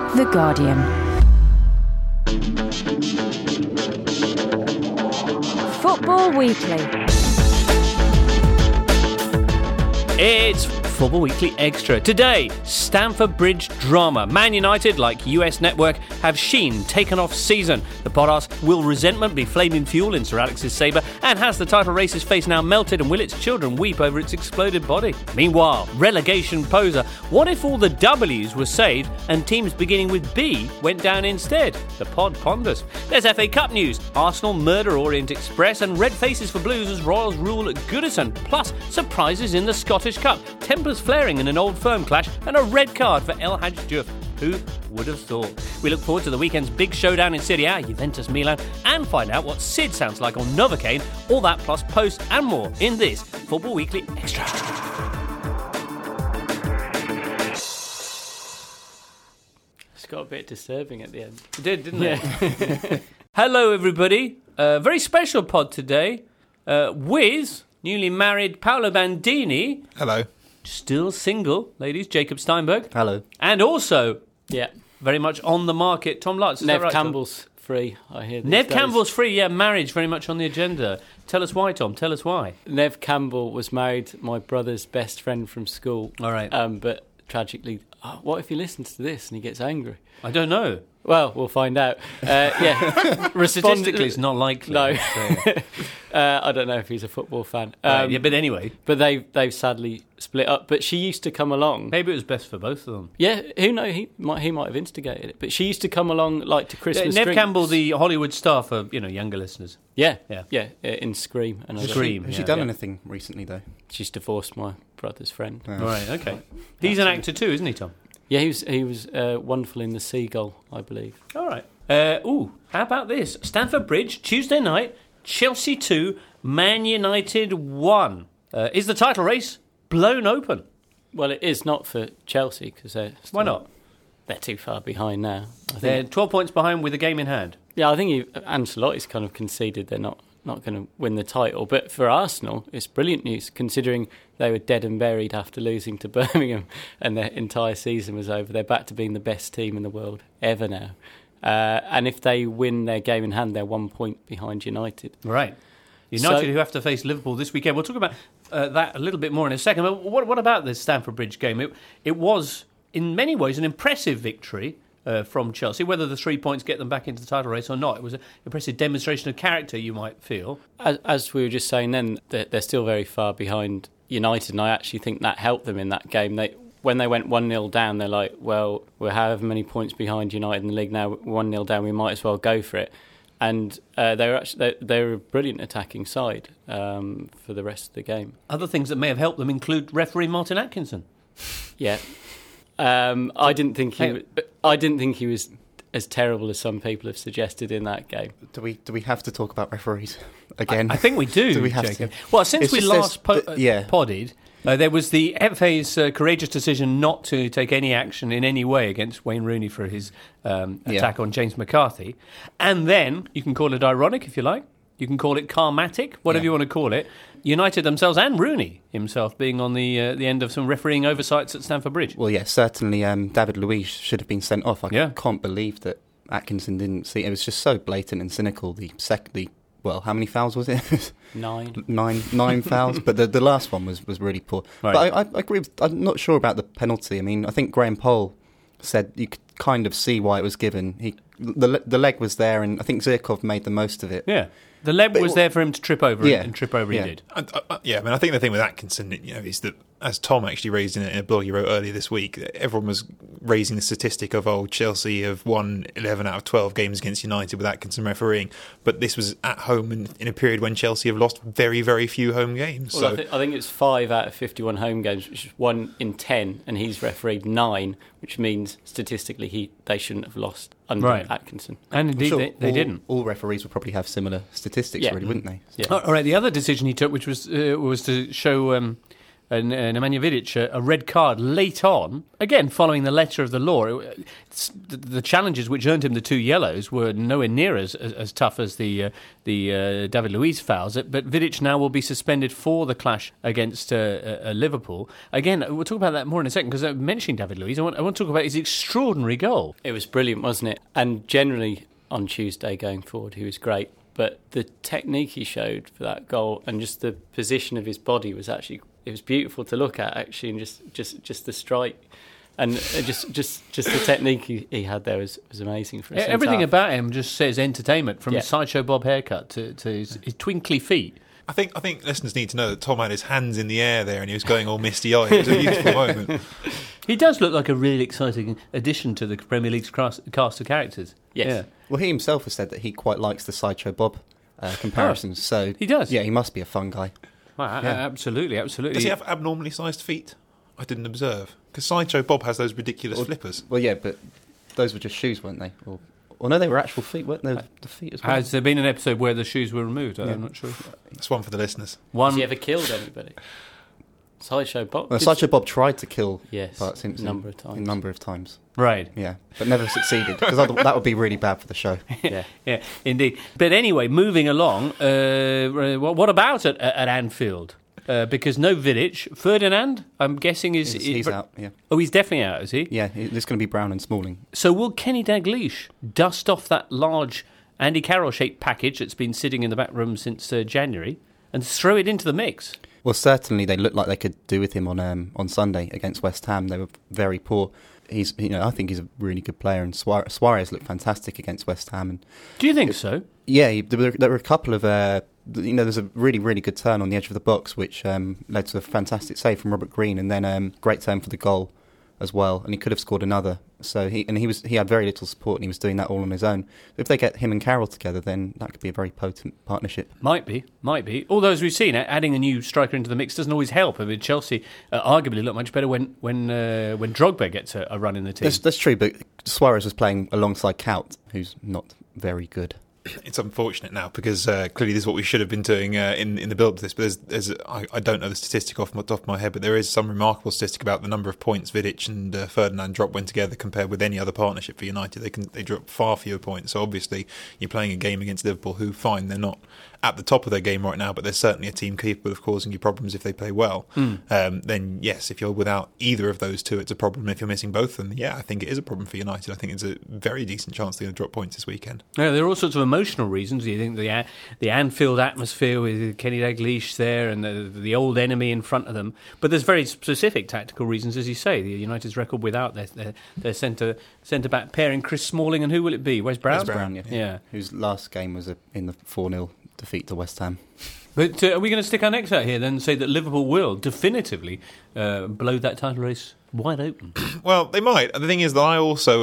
The Guardian. Football Weekly. It's Football Weekly Extra. Today, Stamford Bridge drama. Man United, like US Network, have Sheen taken off season. The pod asks, will resentment be flaming fuel in Sir Alex's sabre? And has the title race's face now melted, and will its children weep over its exploded body? Meanwhile, relegation poser. What if all the W's were saved and teams beginning with B went down instead? The pod ponders. There's FA Cup news. Arsenal murder Orient Express, and red faces for Blues as Royals rule at Goodison. Plus, surprises in the Scottish Cup. Tempers flaring in an Old Firm clash, and a red card for El Hadj Diouf. Who would have thought? We look forward to the weekend's big showdown in Serie A, Juventus Milan, and find out what Sid sounds like on Novocaine. All that plus post and more in this Football Weekly Extra. It's got a bit disturbing at the end. It did, didn't it? Hello, everybody. Very special pod today with newly married Paolo Bandini. Hello. Still single, ladies, Jacob Steinberg. Hello. And also, Yeah. very much on the market, Tom Lutz. Is that Nev right, Tom? Campbell's free, I hear. Nev Campbell's free, yeah, marriage very much on the agenda. Tell us why, Tom, tell us why. Nev Campbell was married to my brother's best friend from school. All right. But tragically, what if he listens to this and he gets angry? I don't know. Well, we'll find out. Statistically, it's not likely. No. So. I don't know if he's a football fan. Right, yeah, but anyway. But they've sadly split up. But she used to come along. Maybe it was best for both of them. Yeah, who knows? He might have instigated it. But she used to come along like to Christmas Nev drinks. Campbell, the Hollywood star for younger listeners. Yeah, Yeah. in Scream. And Scream. Has she done anything recently, though? She's divorced my brother's friend. All right, okay. He's an actor too, isn't he, Tom? Yeah, he was wonderful in The Seagull, I believe. All right. How about this? Stamford Bridge, Tuesday night, Chelsea 2, Man United 1. Is the title race blown open? Well, it is not for Chelsea because Why not? They're too far behind now. They're 12 points behind with a game in hand. Yeah, I think Ancelotti's kind of conceded they're not going to win the title. But for Arsenal, it's brilliant news considering they were dead and buried after losing to Birmingham and their entire season was over. They're back to being the best team in the world ever now. And if they win their game in hand, they're 1 point behind United. Right. United who have to face Liverpool this weekend. We'll talk about that a little bit more in a second. But what about this Stamford Bridge game? It was, in many ways, an impressive victory from Chelsea. Whether the 3 points get them back into the title race or not, it was an impressive demonstration of character, you might feel. As we were just saying then, they're still very far behind United, and I actually think that helped them in that game. When they went 1-0 down, they're like, well, we're however many points behind United in the league now, 1-0 down, we might as well go for it. And they're a brilliant attacking side for the rest of the game. Other things that may have helped them include referee Martin Atkinson. Yeah. I didn't think he was as terrible as some people have suggested in that game. Do we have to talk about referees again? I think we do. Do we have Jacob? to? Well, since It's we just last yeah. podded, there was the FA's courageous decision not to take any action in any way against Wayne Rooney for his attack on James McCarthy. And then, you can call it ironic if you like, you can call it karmatic, whatever you want to call it, United themselves and Rooney himself being on the end of some refereeing oversights at Stamford Bridge. Well, yes, certainly David Luiz should have been sent off. I can't believe that Atkinson didn't see. It was just so blatant and cynical. Well, how many fouls was it? 9. Nine fouls, but the last one was really poor. Right. But I agree. I'm not sure about the penalty. I mean, I think Graham Poll said you could kind of see why it was given. The leg was there, and I think Zirkov made the most of it. Yeah. The leg was there for him to trip over, and trip over he did. I mean, I think the thing with Atkinson, is that, as Tom actually raised in a blog he wrote earlier this week, everyone was raising the statistic of, Chelsea have won 11 out of 12 games against United with Atkinson refereeing, but this was at home in a period when Chelsea have lost very, very few home games. Well, I think it's 5 out of 51 home games, which is 1 in 10, and he's refereed 9, which means statistically they shouldn't have lost under Atkinson. And indeed, sure they didn't. All referees would probably have similar statistics, really, wouldn't they? Yeah. All right, the other decision he took, which was to show and Nemanja Vidic a red card late on, again following the letter of the law. The challenges which earned him the 2 yellows were nowhere near as tough as the David Luiz fouls. But Vidic now will be suspended for the clash against Liverpool. Again, we'll talk about that more in a second, because mentioning David Luiz, I want to talk about his extraordinary goal. It was brilliant, wasn't it? And generally on Tuesday going forward, he was great. But the technique he showed for that goal and just the position of his body was actually, it was beautiful to look at, actually, and just the strike and just the technique he had there was amazing for him. Everything about him just says entertainment, from Sideshow Bob haircut to his twinkly feet. I think listeners need to know that Tom had his hands in the air there and he was going all misty-eyed. It was a beautiful moment. He does look like a really exciting addition to the Premier League's cast of characters. Yes. Yeah. Well, he himself has said that he quite likes the Sideshow Bob comparisons. So he does? Yeah, he must be a fun guy. Well, absolutely. Does he have abnormally sized feet? I didn't observe. Because Sideshow Bob has those ridiculous flippers. Well, yeah, but those were just shoes, weren't they? Or no, they were actual feet, weren't they? The feet as well. Has there been an episode where the shoes were removed? I'm not sure. That's one for the listeners. Has he ever killed anybody? Sideshow Bob? Well, Sideshow Bob tried to kill Bart Simpson a number of times. A number of times. Right. Yeah, but never succeeded, because that would be really bad for the show. Yeah, indeed. But anyway, moving along, what about at Anfield? Because no Vidic. Ferdinand, I'm guessing, he's out, yeah. Oh, he's definitely out, is he? Yeah, there's going to be Brown and Smalling. So will Kenny Dalglish dust off that large Andy Carroll-shaped package that's been sitting in the back room since January and throw it into the mix? Well, certainly they looked like they could do with him on Sunday against West Ham. They were very poor. I think he's a really good player, and Suarez looked fantastic against West Ham. And do you think so? Yeah, there were a couple of there's a really, really good turn on the edge of the box, which led to a fantastic save from Robert Green, and then great turn for the goal as well. And he could have scored another. So he had very little support, and he was doing that all on his own. If they get him and Carroll together, then that could be a very potent partnership. Might be. Although, as we've seen, adding a new striker into the mix doesn't always help. I mean, Chelsea arguably look much better when Drogba gets a run in the team. That's true, but Suarez was playing alongside Kaut, who's not very good. It's unfortunate now, because clearly this is what we should have been doing in the build to this. But I don't know the statistic off the top of my head, but there is some remarkable statistic about the number of points Vidic and Ferdinand drop when together compared with any other partnership for United. They drop far fewer points. So obviously you're playing a game against Liverpool, who, fine, they're not at the top of their game right now, but they're certainly a team capable of causing you problems if they play well. Then yes, if you're without either of those two, it's a problem. If you're missing both of them, yeah, I think it is a problem for United. I think it's a very decent chance they're going to drop points this weekend. Yeah, there are all sorts of emotional reasons. You think the Anfield atmosphere with Kenny Dalglish there and the old enemy in front of them, but there's very specific tactical reasons, as you say. The United's record without their centre back pairing, Chris Smalling, and who will it be? Wes Brown? Wes Brown, yeah. Whose last game was in the 4-0 defeat to West Ham. But are we going to stick our necks out here then and say that Liverpool will definitively blow that title race wide open? Well, they might. The thing is that I also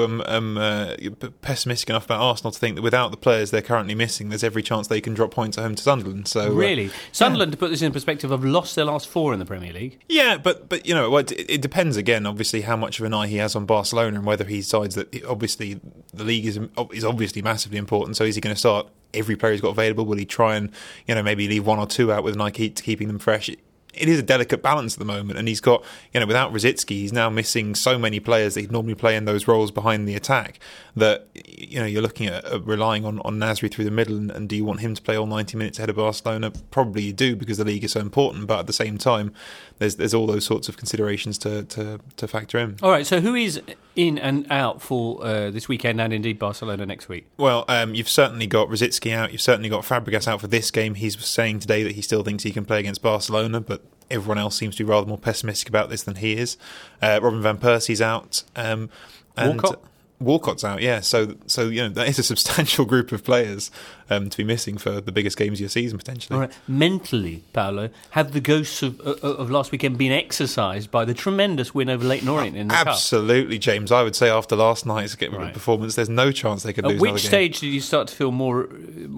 am pessimistic enough about Arsenal to think that without the players they're currently missing, there's every chance they can drop points at home to Sunderland. So really? Sunderland, to put this in perspective, have lost their last 4 in the Premier League. Yeah, but it depends again, obviously, how much of an eye he has on Barcelona and whether he decides that obviously the league is obviously massively important. So is he going to start every player he's got available? Will he try and maybe leave 1 or 2 out with an eye to keeping them fresh? It is a delicate balance at the moment, and he's got, without Rosicky, he's now missing so many players that he'd normally play in those roles behind the attack that, you're looking at relying on Nasri through the middle, and do you want him to play all 90 minutes ahead of Barcelona? Probably you do, because the league is so important, but at the same time, there's all those sorts of considerations to factor in. All right, so who is in and out for this weekend and indeed Barcelona next week? Well, you've certainly got Rosicky out, you've certainly got Fabregas out for this game. He's saying today that he still thinks he can play against Barcelona, but everyone else seems to be rather more pessimistic about this than he is. Robin van Persie's out. And Walcott's out, yeah. So that is a substantial group of players to be missing for the biggest games of your season, potentially. All right. Mentally, Paolo, have the ghosts of last weekend been exercised by the tremendous win over Leyton Orient in the Cup? Absolutely, James. I would say after last night's performance, there's no chance they could lose another game. At which stage did you start to feel more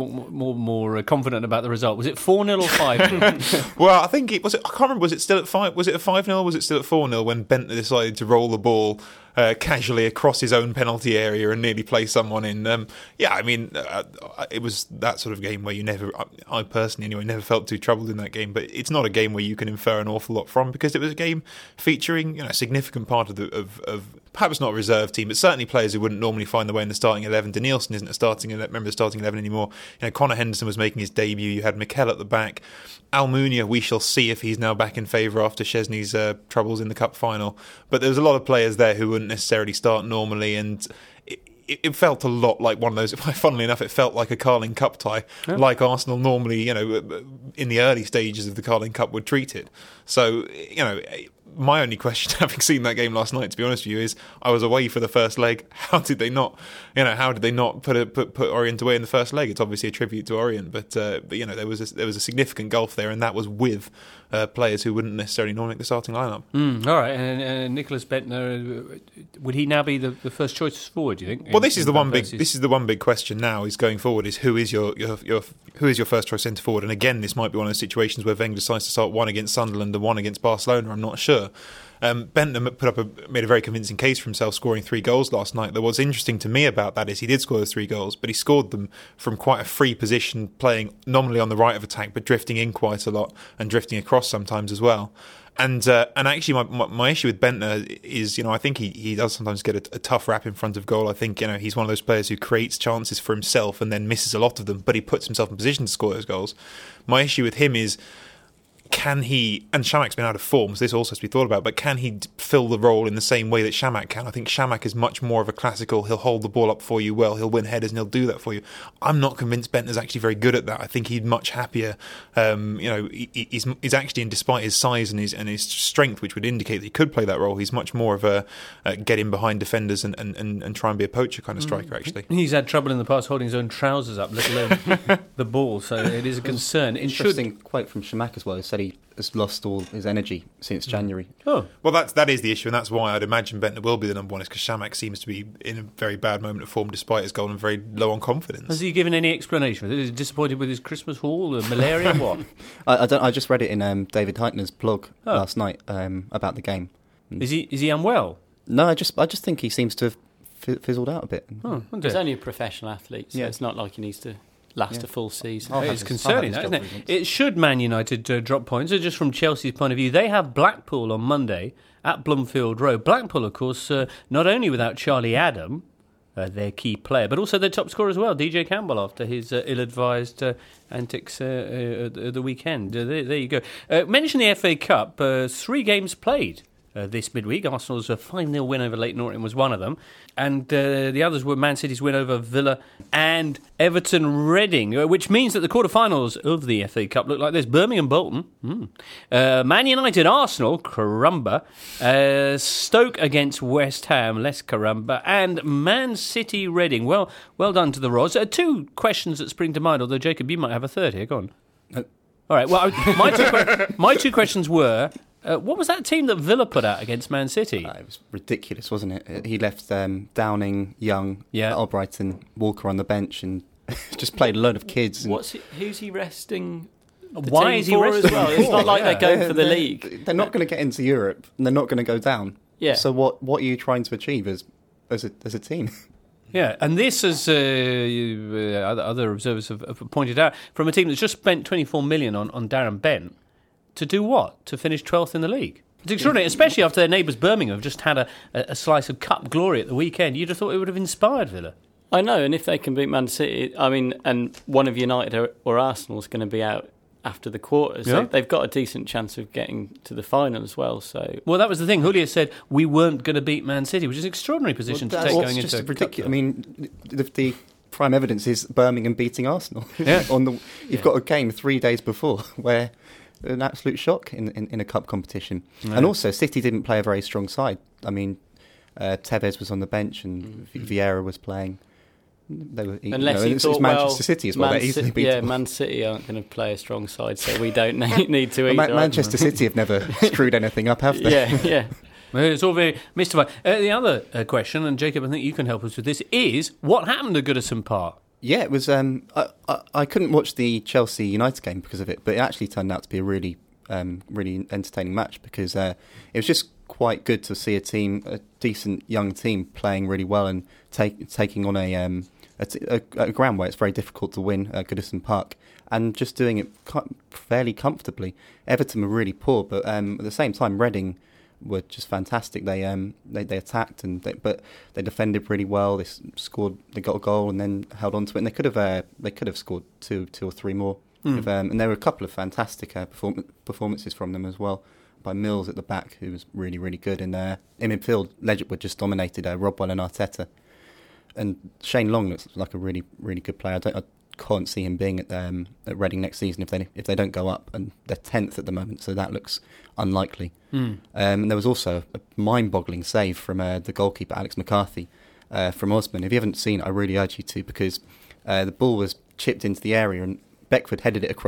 confident about the result? Was it 4-0 or 5-0? Well, I think I can't remember. Was it still at 5? Was it a 5-0 or was it still at 4-0 when Bentner decided to roll the ball casually across his own penalty area and nearly play someone in. It was that sort of game where I personally anyway, never felt too troubled in that game. But it's not a game where you can infer an awful lot from, because it was a game featuring a significant part of perhaps not a reserve team, but certainly players who wouldn't normally find their way in the starting 11. Danielson isn't a member of the starting 11 anymore. Connor Henderson was making his debut. You had Mikel at the back. Almunia, we shall see if he's now back in favour after Szczesny's troubles in the cup final. But there was a lot of players there who wouldn't necessarily start normally, and it felt a lot like one of those. Funnily enough, it felt like a Carling Cup tie, like Arsenal normally, in the early stages of the Carling Cup would treat it. So, my only question, having seen that game last night, to be honest with you, is I was away for the first leg. How did they not put Orient away in the first leg? It's obviously a tribute to Orient, but there was a significant gulf there, and that was with players who wouldn't necessarily normally make the starting lineup. All right, and Nicholas Bendtner, would he now be the first choice forward, do you think? Well, this is the one big question now. Is going forward is who is your first choice centre forward? And again, this might be one of those situations where Wenger decides to start one against Sunderland and one against Barcelona. I'm not sure. Bendtner made a very convincing case for himself, scoring 3 goals last night. What's interesting to me about that is he did score those 3 goals, but he scored them from quite a free position, playing nominally on the right of attack, but drifting in quite a lot and drifting across sometimes as well. And actually, my issue with Bendtner is, I think he does sometimes get a tough rap in front of goal. I think, he's one of those players who creates chances for himself and then misses a lot of them, but he puts himself in position to score those goals. My issue with him is, can he, and Shamak's been out of form, so this also has to be thought about, but can he fill the role in the same way that Shamak can? I think Shamak is much more of a classical, he'll hold the ball up for you well, he'll win headers and he'll do that for you. I'm not convinced Bendtner's actually very good at that. I think he'd much happier, he's actually, despite his size and his strength, which would indicate that he could play that role, he's much more of a get in behind defenders and try and be a poacher kind of striker, actually. He's had trouble in the past holding his own trousers up, let alone the ball, so it is a concern. Interesting quote from Shamak as well. He said he has lost all his energy since January. Oh, well, that is the issue, and that's why I'd imagine Bendtner will be the number one, is because Shamak seems to be in a very bad moment of form despite his goal and very low on confidence. Has he given any explanation? Is he disappointed with his Christmas haul, or malaria, what? I just read it in David Heitner's blog last night about the game. Is he unwell? No, I just think he seems to have fizzled out a bit. He's only a professional athlete, so it's not like he needs to last a full season. It's concerning, isn't it? It should Man United drop points. So just from Chelsea's point of view, they have Blackpool on Monday at Bloomfield Road. Blackpool, of course, not only without Charlie Adam, their key player, but also their top scorer as well, DJ Campbell, after his ill-advised antics at the weekend. There you go. Mention the FA Cup. 3 games played this midweek. Arsenal's 5-0 win over Leyton Orient was one of them. And the others were Man City's win over Villa and Everton Reading, which means that the quarterfinals of the FA Cup look like this. Birmingham Bolton, Man United Arsenal, caramba, Stoke against West Ham, less caramba, and Man City Reading. Well done to the Rods. 2 questions that spring to mind, although Jacob, you might have a third here. Go on. All right, well, my 2 questions were... what was that team that Villa put out against Man City? It was ridiculous, wasn't it? He left Downing, Young, Albrighton, Walker on the bench, and just played a load of kids. Who's he resting? Why is he resting? As well? It's not like they're going for the league. They're not going to get into Europe, and they're not going to go down. Yeah. So what are you trying to achieve as a team? Yeah, and this, as other observers have pointed out, from a team that's just spent 24 million on Darren Bent. To do what? To finish 12th in the league? It's extraordinary, especially after their neighbours Birmingham have just had a slice of cup glory at the weekend. You'd have thought it would have inspired Villa. I know, and if they can beat Man City, and one of United or Arsenal is going to be out after the quarters, they've got a decent chance of getting to the final as well. So, well, that was the thing. Julia said we weren't going to beat Man City, which is an extraordinary position to take going into a ridiculous. I mean, the prime evidence is Birmingham beating Arsenal. Yeah. You've got a game 3 days before where... an absolute shock in a cup competition. Yeah. And also, City didn't play a very strong side. I mean, Tevez was on the bench and Vieira was playing. They were, it's Manchester City as well. They're easily beatable. Yeah, Man City aren't going to play a strong side, so we don't need to either. Manchester City have never screwed anything up, have they? Yeah. It's all very mystified. The other question, and Jacob, I think you can help us with this, is what happened at Goodison Park? Yeah, it was. I couldn't watch the Chelsea United game because of it, but it actually turned out to be a really entertaining match because it was just quite good to see a decent young team playing really well and taking on a ground where it's very difficult to win, Goodison Park, and just doing it fairly comfortably. Everton were really poor, but at the same time, Reading were just fantastic. They attacked but they defended really well. They got a goal and then held on to it. And they could have scored two or three more. And there were a couple of fantastic performances from them as well. By Mills at the back, who was really, really good. And in midfield, Ledgerwood just dominated Rodwell and Arteta. And Shane Long looks like a really, really good player. I can't see him being at Reading next season if they don't go up, and they're 10th at the moment, so that looks unlikely. And there was also a mind-boggling save from the goalkeeper Alex McCarthy from Osman. If you haven't seen it, I really urge you to, because the ball was chipped into the area and Beckford headed it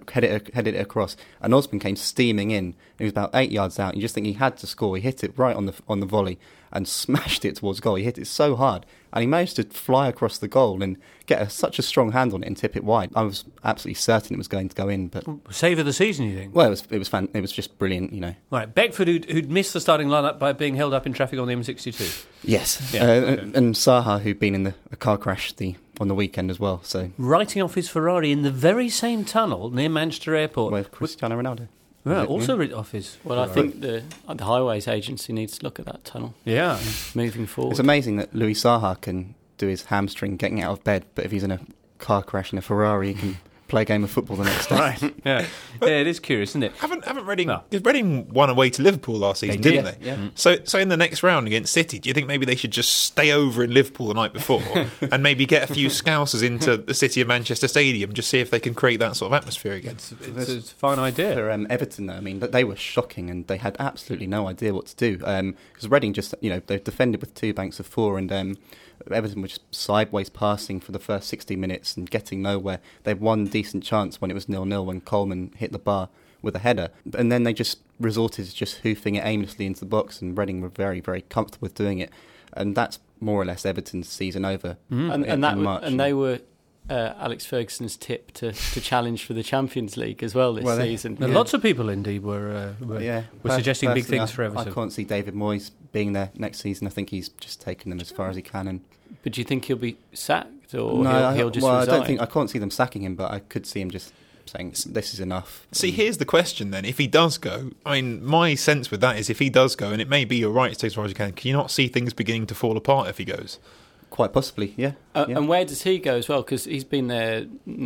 across, and Osman came steaming in. He was about 8 yards out. You just think he had to score. He hit it right on the volley and smashed it towards goal. He hit it so hard, and he managed to fly across the goal and get such a strong hand on it and tip it wide. I was absolutely certain it was going to go in. But save of the season, you think? Well, it was just brilliant, you know. Right, Beckford, who'd missed the starting lineup by being held up in traffic on the M62. Yes, Yeah, okay. And Saha, who'd been in a car crash on the weekend as well. So writing off his Ferrari in the very same tunnel near Manchester Airport. with Cristiano Ronaldo. Well, also written off his Well, I Ferrari. think the Highways Agency needs to look at that tunnel Yeah. moving forward. It's amazing that Louis Saha can do his hamstring getting out of bed, but if he's in a car crash in a Ferrari, he can play a game of football the next day. Right. Yeah. It is curious, isn't it? Haven't Reading? No. Because Reading won away to Liverpool last season, They didn't did, they? yeah. So in the next round against City, do you think maybe they should just stay over in Liverpool the night before and maybe get a few Scousers into the City of Manchester Stadium, just see if they can create that sort of atmosphere again? It's a fine idea. For Everton, though, I mean, they were shocking and they had absolutely no idea what to do. Because Reading just, they defended with two banks of four, and Everton were just sideways passing for the first 60 minutes and getting nowhere. They had one decent chance when it was 0-0 when Coleman hit the bar with a header. And then they just resorted to just hoofing it aimlessly into the box, and Reading were very, very comfortable with doing it. And that's more or less Everton's season over in March. And they were Alex Ferguson's tip to challenge for the Champions League as well this season. Now, lots of people indeed were suggesting big things for Everton. I can't see David Moyes being there next season. I think he's just taken them as far as he can. But do you think he'll be sacked, or No, he'll just resign? I can't see them sacking him, but I could see him just saying this is enough. See, here's the question then. If he does go, I mean, my sense with that is if he does go, and it may be you're right, stay as far as you can you not see things beginning to fall apart if he goes? Quite possibly, yeah. And where does he go as well? Because he's been there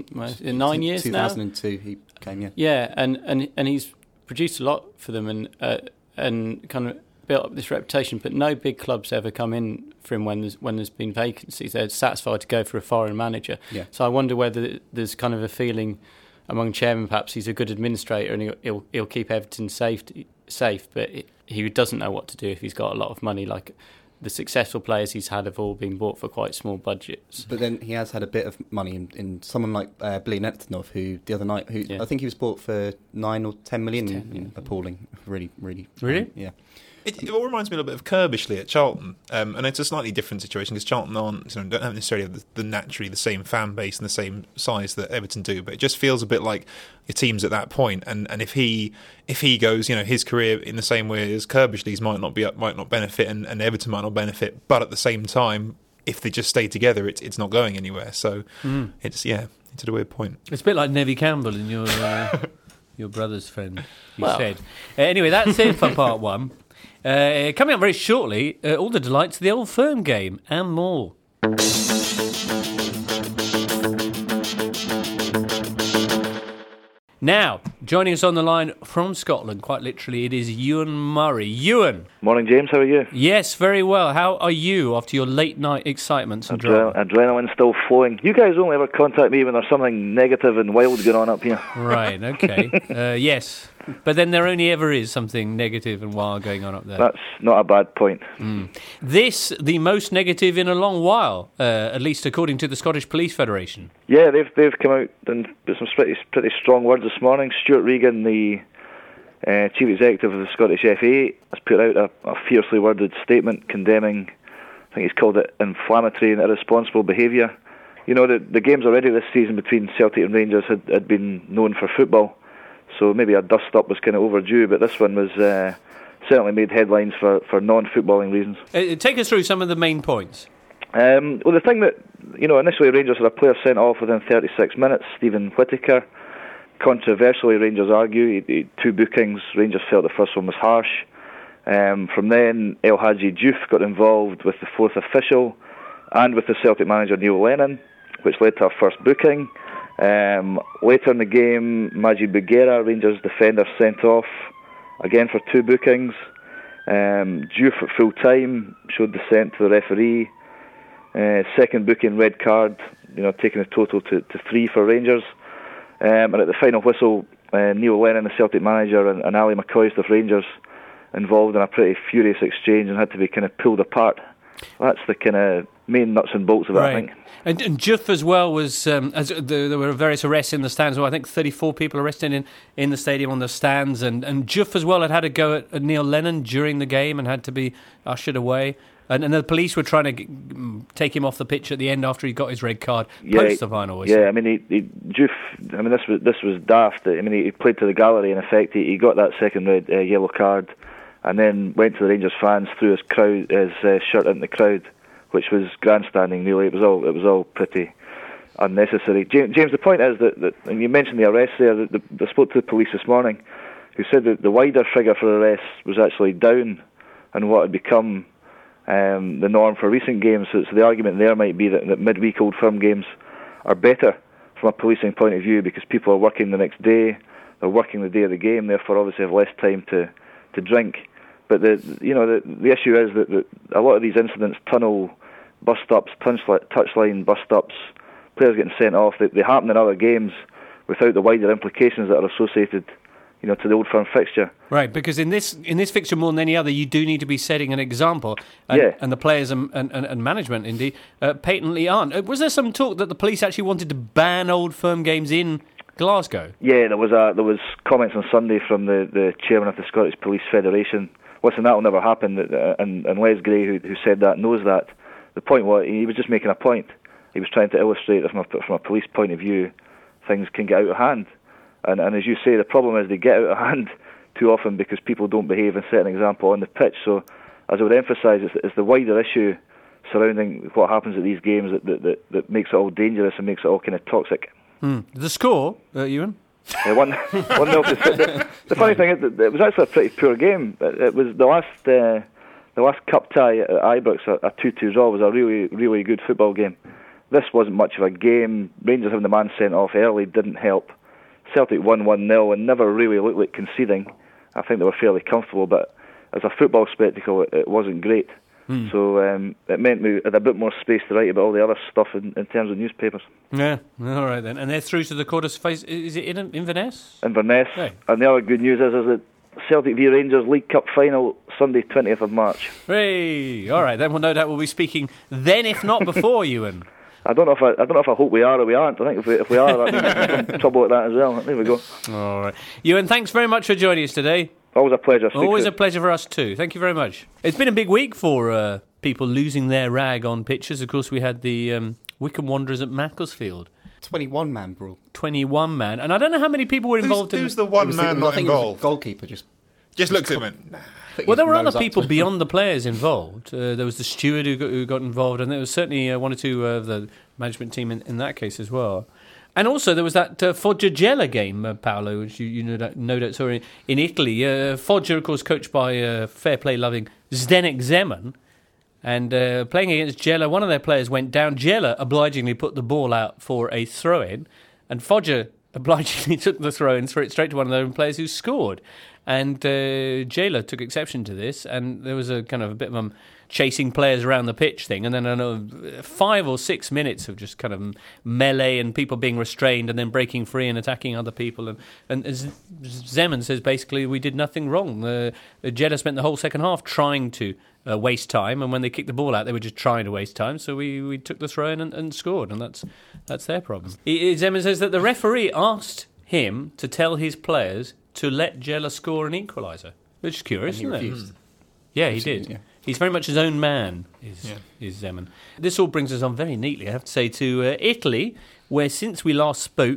9 years now. 2002 he came, yeah. Yeah, and he's produced a lot for them and kind of built up this reputation. But no big clubs ever come in for him when there's been vacancies. They're satisfied to go for a foreign manager. Yeah. So I wonder whether there's kind of a feeling among chairmen, perhaps he's a good administrator and he'll keep Everton safe. But he doesn't know what to do if he's got a lot of money. Like the successful players he's had have all been bought for quite small budgets. But then he has had a bit of money in someone like Billy Netanov, who the other night, I think he was bought for 9 or 10 million. Appalling, really, really. Really? Yeah. It all reminds me a little bit of Kirbishley at Charlton, and it's a slightly different situation because Charlton don't have necessarily the naturally the same fan base and the same size that Everton do, but it just feels a bit like your team's at that point. And if he goes, his career in the same way as Kirbishley's might not benefit, and Everton might not benefit, but at the same time, if they just stay together, it's not going anywhere. So it's a weird point. It's a bit like Neville Campbell and your brother's friend, you said. Anyway, that's it for part one. Coming up very shortly, all the delights of the Old Firm game and more. Now, joining us on the line from Scotland, quite literally, it is Ewan Murray. Ewan! Morning, James. How are you? Yes, very well. How are you after your late night excitements and drama? Adrenaline still flowing. You guys only ever contact me when there's something negative and wild going on up here. Right, okay. Yes. But then there only ever is something negative and wild going on up there. That's not a bad point. This, the most negative in a long while, at least according to the Scottish Police Federation. Yeah, they've come out and with some pretty strong words this morning. Stuart Regan, the Chief Executive of the Scottish FA, has put out a fiercely worded statement condemning, I think he's called it, inflammatory and irresponsible behaviour. The games already this season between Celtic and Rangers had been known for football. So maybe a dust-up was kind of overdue, but this one was certainly made headlines for non-footballing reasons. Take us through some of the main points. Well, the thing that, initially Rangers had a player sent off within 36 minutes, Stephen Whittaker. Controversially, Rangers argue, he had 2 bookings. Rangers felt the first one was harsh. From then, El Hadji Diouf got involved with the 4th official and with the Celtic manager Neil Lennon, which led to our first booking. Later in the game, Majid Bouguera, Rangers defender, sent off again for 2 bookings. Diouf at full time showed dissent to the referee. Second booking, red card, taking the total to 3 for Rangers. And at the final whistle, Neil Lennon, the Celtic manager, and Ali McCoist of Rangers involved in a pretty furious exchange and had to be kind of pulled apart. That's the kind of main nuts and bolts of it, right. I think. And Diouf as well was, there were various arrests in the stands. Well, I think 34 people arrested in the stadium on the stands. And Diouf as well had a go at Neil Lennon during the game and had to be ushered away. And the police were trying to take him off the pitch at the end after he got his red card post the final whistle. Yeah, I mean, Diouf. I mean, this was daft. I mean, he played to the gallery. In effect, he got that second red yellow card, and then went to the Rangers fans, threw his shirt into the crowd, which was grandstanding. Really, it was all pretty unnecessary. James, the point is that and you mentioned the arrest there. I spoke to the police this morning, who said that the wider figure for arrests was actually down on what had become the norm for recent games. So the argument there might be that midweek Old Firm games are better from a policing point of view because people are working the next day, they're working the day of the game, therefore obviously have less time to drink. But the issue is that a lot of these incidents, tunnel bus stops, touchline bus stops, players getting sent off, they happen in other games without the wider implications that are associated to the Old Firm fixture. Right, because in this fixture more than any other, you do need to be setting an example, and the players and management, indeed, patently aren't. Was there some talk that the police actually wanted to ban Old Firm games in Glasgow? Yeah, there was comments on Sunday from the chairman of the Scottish Police Federation. Listen, that will never happen, and Les Gray, who said that, knows that. The point was, he was just making a point. He was trying to illustrate that from a police point of view, things can get out of hand. And as you say, the problem is they get out of hand too often because people don't behave and set an example on the pitch. So, as I would emphasise, it's the wider issue surrounding what happens at these games that makes it all dangerous and makes it all kind of toxic. The score, Ewan? 1-0. The funny thing is that it was actually a pretty poor game. It was the last cup tie at Ibrox, a 2-2 draw, was a really, really good football game. This wasn't much of a game. Rangers having the man sent off early didn't help. Celtic won 1-0 and never really looked like conceding. I think they were fairly comfortable, but as a football spectacle, it wasn't great. So it meant we had a bit more space to write about all the other stuff in terms of newspapers. Yeah, all right then. And they're through to the quarter-finals. Is it in Inverness? Inverness. Yeah. And the other good news is that Celtic v Rangers League Cup final Sunday 20th of March. Hey, all right then. Well, no doubt we'll be speaking then, if not before, Ewan. I don't know if I hope we are or we aren't. I think if we are, that means trouble with that as well. There we go. All right, Ewan. Thanks very much for joining us today. Always a pleasure. Always a pleasure for us too. Thank you very much. It's been a big week for people losing their rag on pitches. Of course, we had the Wycombe Wanderers at Macclesfield. 21-man brawl. 21-man, and I don't know how many people were involved. Who's the one man not involved? Goalkeeper just looked at him and... Nah. Well, there were other people beyond the players involved. There was the steward who got involved, and there was certainly one or two of the management team in that case as well. And also there was that Foggia Gela game, Paolo, which you no doubt saw in Italy. Foggia, of course, coached by fair play-loving Zdenek Zeman, and playing against Gela, one of their players went down. Gela obligingly put the ball out for a throw-in, and Foggia obligingly took the throw and threw it straight to one of their own players who scored. And Jayla took exception to this, and there was a kind of a bit of chasing players around the pitch thing, and then another 5 or 6 minutes of just kind of melee and people being restrained and then breaking free and attacking other people. And as Zeman says, basically, we did nothing wrong. Jayla spent the whole second half trying to waste time, and when they kicked the ball out, they were just trying to waste time, so we took the throw in and scored, and that's their problem. Zeman says that the referee asked him to tell his players to let Gela score an equaliser, which is curious, isn't it? Yeah, he did. Yeah. He's very much his own man, is Zeman. This all brings us on very neatly, I have to say, to Italy, where since we last spoke,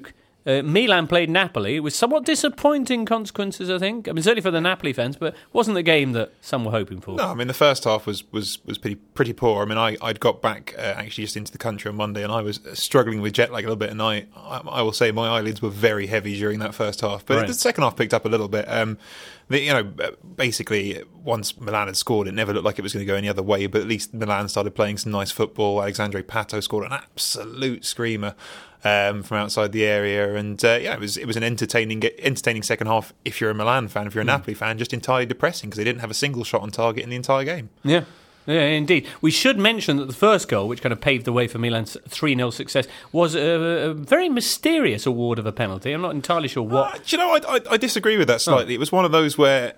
Milan played Napoli with somewhat disappointing consequences, I think. I mean, certainly for the Napoli fans, but wasn't the game that some were hoping for. No, I mean, the first half was pretty poor. I mean, I'd got back actually just into the country on Monday, and I was struggling with jet lag a little bit, and I will say my eyelids were very heavy during that first half. But Right. the second half picked up a little bit. Basically, once Milan had scored, it never looked like it was going to go any other way, but at least Milan started playing some nice football. Alexandre Pato scored an absolute screamer from outside the area, and it was an entertaining second half if you're a Milan fan. If you're a Napoli fan, just entirely depressing because they didn't have a single shot on target in the entire game. Yeah. Yeah, indeed. We should mention that the first goal, which kind of paved the way for Milan's 3-0 success, was a very mysterious award of a penalty. I'm not entirely sure what... Do you know, I disagree with that slightly. It was one of those where...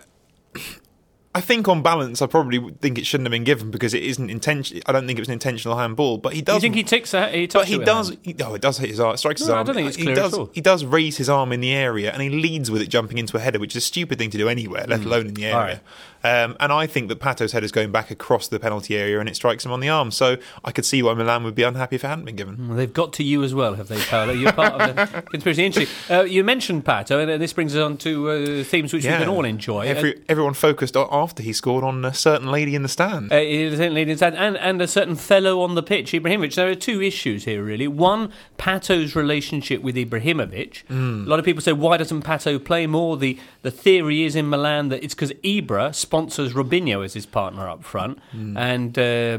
I think on balance, I probably think it shouldn't have been given because it isn't intentional. I don't think it was an intentional handball, but he does. You think he takes that? It does. It does hit his arm. It strikes his arm. I don't think it's clear at all. He does raise his arm in the area, and he leads with it, jumping into a header, which is a stupid thing to do anywhere, let alone in the area. And I think that Pato's header is going back across the penalty area, and it strikes him on the arm. So I could see why Milan would be unhappy if it hadn't been given. Well, they've got to you as well, have they, Paolo? You're part of the conspiracy. Interesting. You mentioned Pato, and this brings us on to themes which we can all enjoy. Everyone focused after he scored on a certain lady in the stand. A certain lady in the stand, and a certain fellow on the pitch, Ibrahimovic. There are two issues here, really. One, Pato's relationship with Ibrahimovic. A lot of people say, why doesn't Pato play more? The theory is in Milan that it's because Ibra sponsors Robinho as his partner up front. And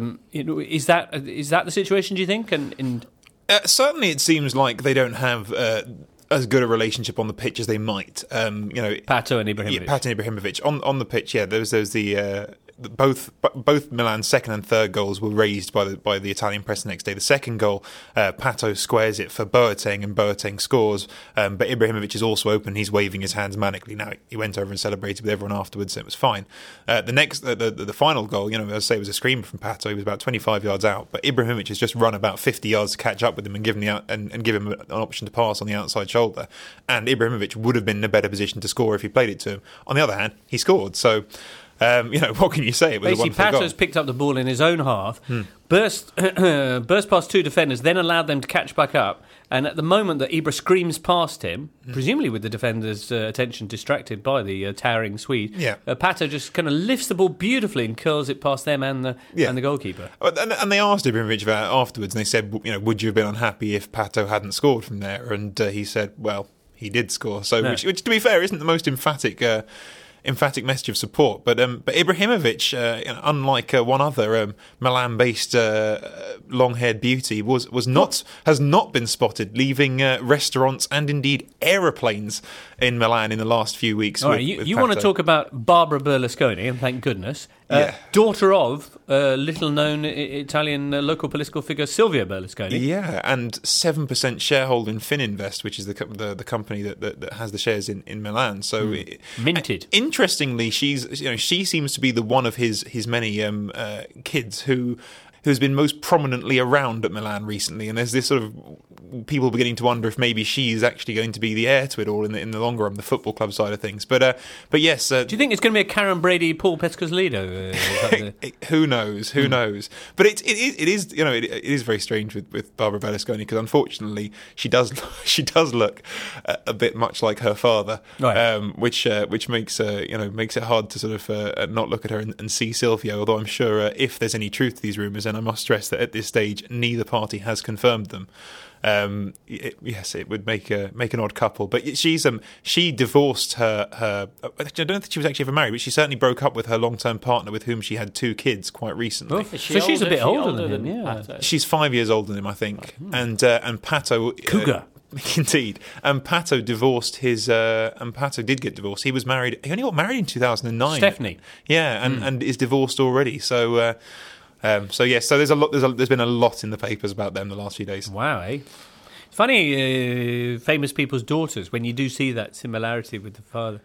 is that the situation, do you think? And certainly it seems like they don't have... as good a relationship on the pitch as they might. Pato and Ibrahimovic. Yeah, Pato and Ibrahimovic. On the pitch, there's the both Milan's second and third goals were raised by the Italian press the next day. The second goal, Pato squares it for Boateng, and Boateng scores. But Ibrahimovic is also open. He's waving his hands manically. Now he went over and celebrated with everyone afterwards, so it was fine. The final goal, as I say, was a screamer from Pato. He was about 25 yards out, but Ibrahimovic has just run about 50 yards to catch up with him and give him an option to pass on the outside shoulder. And Ibrahimovic would have been in a better position to score if he played it to him. On the other hand, he scored. So. What can you say? It was basically, Pato's picked up the ball in his own half, burst past two defenders, then allowed them to catch back up. And at the moment that Ibra screams past him, presumably with the defender's attention distracted by the towering Swede, Pato just kind of lifts the ball beautifully and curls it past them and the goalkeeper. And they asked Ibrahimovic about it afterwards, and they said, would you have been unhappy if Pato hadn't scored from there? And he said, well, he did score. So, which to be fair, isn't the most emphatic message of support, but Ibrahimovic, unlike one other Milan-based long-haired beauty, has not been spotted leaving restaurants and indeed aeroplanes in Milan in the last few weeks. All right, you want to talk about Barbara Berlusconi, and thank goodness, daughter of little-known Italian local political figure Silvio Berlusconi. Yeah, and 7% shareholder in Fininvest, which is the company that has the shares in Milan. So minted. Interestingly, she seems to be the one of his many kids who's been most prominently around at Milan recently, and there's this sort of people beginning to wonder if maybe she's actually going to be the heir to it all in the longer run, the football club side of things. But yes, do you think it's going to be a Karen Brady, Paul Pescaslido? Who knows? Who knows? But it is very strange with Barbara Berlusconi, because unfortunately she does look a bit much like her father, right. Which makes it hard to sort of not look at her and see Silvio. Although I'm sure if there's any truth to these rumours, and I must stress that at this stage neither party has confirmed them. Yes, it would make an odd couple. But she divorced her. I don't think she was actually ever married, but she certainly broke up with her long-term partner, with whom she had 2 kids quite recently. Oh, so she's a bit older than him. Yeah, she's 5 years older than him, I think. And Pato Cougar. Indeed, and Pato divorced his. And Pato did get divorced. He was married. He only got married in 2009. Stephanie. Yeah, and is divorced already. So. So there's been a lot in the papers about them the last few days. Wow, eh? It's funny, famous people's daughters, when you do see that similarity with the father.